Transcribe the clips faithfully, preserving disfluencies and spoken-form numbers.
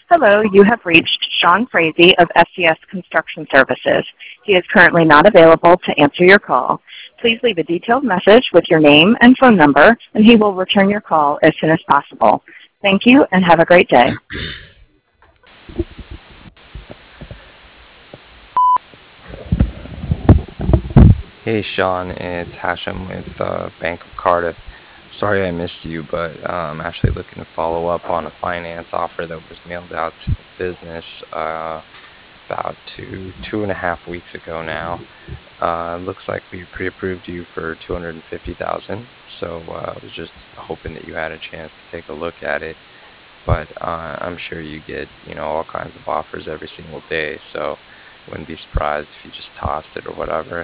Hello, you have reached Sean Frazee of S C S Construction Services. He is currently not available to answer your call. Please leave a detailed message with your name and phone number, and he will return your call as soon as possible. Thank you, and have a great day. Hey Sean, it's Hashem with uh, Bank of Cardiff. Sorry I missed you, but uh, I'm actually looking to follow up on a finance offer that was mailed out to the business uh, about two two and a half weeks ago now. Uh, looks like we pre-approved you for two hundred fifty thousand, so uh, I was just hoping that you had a chance to take a look at it. But uh, I'm sure you get you know all kinds of offers every single day, so wouldn't be surprised if you just tossed it or whatever.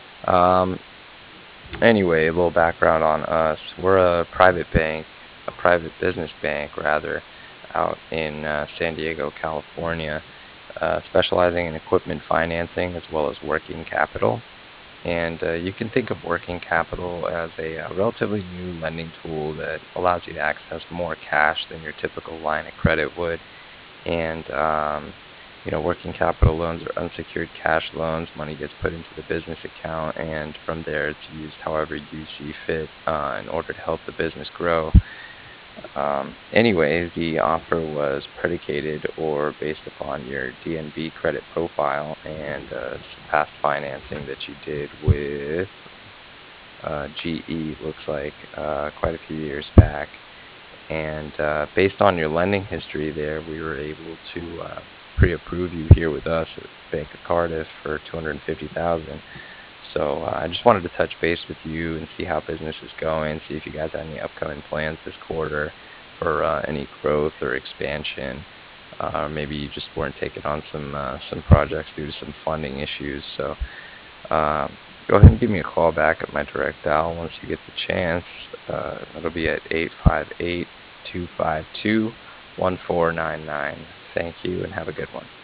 Um, Anyway, a little background on us. We're a private bank, a private business bank rather, out in uh, San Diego, California, uh, specializing in equipment financing as well as working capital. And uh, you can think of working capital as a, uh relatively new lending tool that allows you to access more cash than your typical line of credit would. And um, you know, working capital loans are unsecured cash loans. Money gets put into the business account, and from there it's used however you see fit uh, in order to help the business grow. Um, anyway, the offer was predicated or based upon your D N B credit profile and uh, some past financing that you did with uh, G E, looks like uh, quite a few years back. And uh, based on your lending history there, we were able to uh, pre-approve you here with us at Bank of Cardiff for two hundred fifty thousand dollars. So uh, I just wanted to touch base with you and see how business is going, see if you guys had any upcoming plans this quarter for uh, any growth or expansion. Uh, or maybe you just weren't taking on some uh, some projects due to some funding issues. So uh, go ahead and give me a call back at my direct dial once you get the chance. Uh, it'll be at eight five eight, two five two, one four nine nine. Thank you and have a good one.